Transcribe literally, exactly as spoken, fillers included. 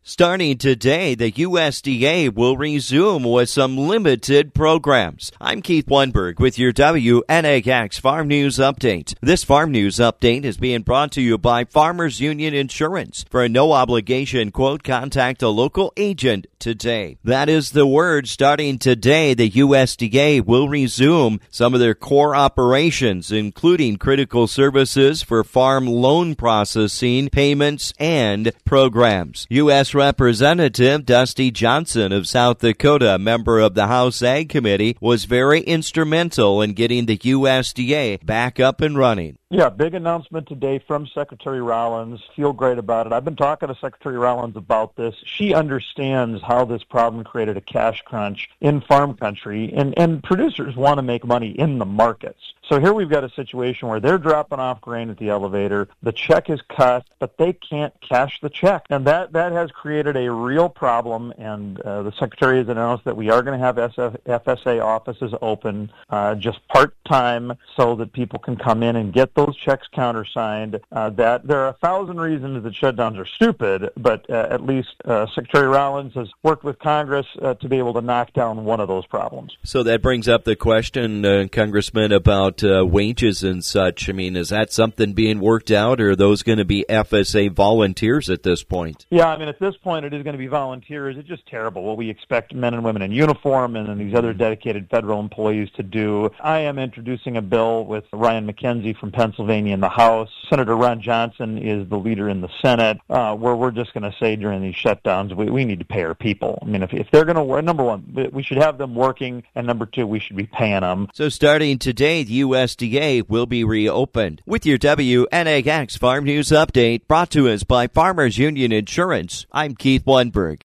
Starting today, the U S D A will resume with some limited programs. I'm Keith Wunberg with your W N A X Farm News Update. This Farm News Update is being brought to you by Farmers Union Insurance. For a no-obligation quote, contact a local agent today. That is the word. Starting today, the U S D A will resume some of their core operations, including critical services for farm loan processing, payments, and programs. U S Representative Dusty Johnson of South Dakota, member of the House Ag Committee, was very instrumental in getting the U S D A back up and running. Yeah, big announcement today from Secretary Rollins. Feel great about it. I've been talking to Secretary Rollins about this. She understands how this problem created a cash crunch in farm country, and, and producers want to make money in the markets. So here we've got a situation where they're dropping off grain at the elevator, the check is cut, but they can't cash the check. And that, that has created a real problem, and uh, the Secretary has announced that we are going to have F S A offices open uh, just part-time so that people can come in and get those checks countersigned. Uh, that there are a thousand reasons that shutdowns are stupid, but uh, at least uh, Secretary Rollins has worked with Congress uh, to be able to knock down one of those problems. So that brings up the question, uh, Congressman, about uh, wages and such. I mean, is that something being worked out, or are those going to be F S A volunteers at this point? Yeah, I mean, at this point it is going to be volunteers. It's just terrible what we expect men and women in uniform and then these other dedicated federal employees to do. I am introducing a bill with Ryan McKenzie from Pennsylvania in the House. Senator Ron Johnson is the leader in the Senate, uh, where we're just going to say during these shutdowns, we, we need to pay our people. I mean, if, if they're going to work, number one, we should have them working, and number two, we should be paying them. So starting today, the U S D A will be reopened. With your W N A X Farm News Update, brought to us by Farmers Union Insurance, I'm Keith Wunberg.